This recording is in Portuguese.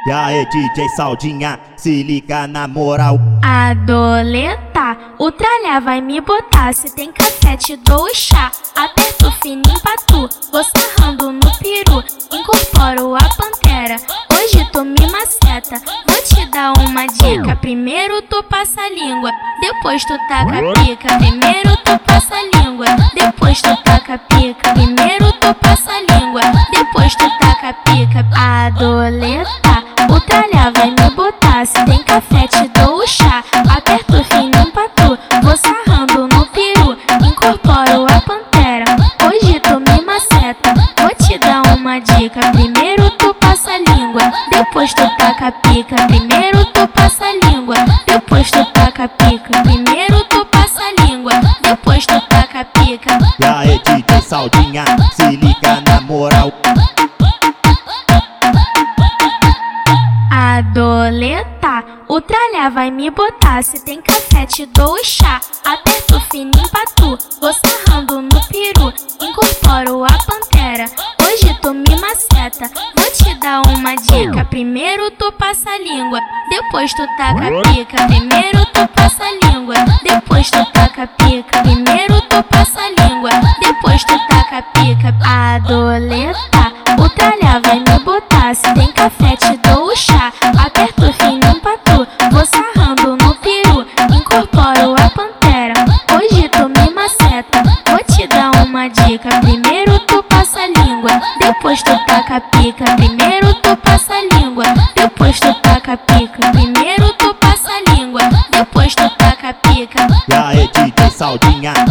E aí, DJ Saldinha, se liga na moral. Adoleta, o tralha vai me botar. Se tem café, te dou o chá. Aperto fininho pra tu, vou sarrando no peru. Incorporo a pantera, hoje tu me maceta. Vou te dar uma dica: primeiro tu passa a língua, depois tu taca a pica. Primeiro tu passa a língua, depois tu taca a pica. Primeiro tu passa a língua, depois tu taca a pica. Adoleta, o tralha vai me botar. Se tem café, te dou o chá. Aperto fininho pra tu, vou sarrando no peru. Incorporo a pantera, hoje tu me maceta. Vou te dar uma dica: primeiro tu passa a língua, depois tu taca a pica. Primeiro tu passa a língua, depois tu taca a pica. Primeiro tu passa a língua, depois tu taca a pica. E aí, DJ Saldinha, se liga na moral. Adoleta, o tralha vai me botar. Se tem café, te dou o chá. Aperto fininho pra tu, vou sarrando no peru. Incorporo a pantera, hoje tu me maceta. Vou te dar uma dica: primeiro tu passa a língua, depois tu taca a pica. Primeiro tu passa a língua, depois tu taca a pica. Primeiro tu passa a língua, depois tu taca a pica. Adoleta, o tralha vai me botar. Se tem café, te dou o chá. Aperto fininho pra tu, vou sarrando no peru. Incorporo a pantera, hoje tu me maceta. Vou te dar uma dica: primeiro tu passa a língua, depois tu taca a pica. Primeiro tu passa a língua, depois tu taca a pica. Primeiro tu passa a língua, depois tu taca a pica. E aí, DJ Saldinha,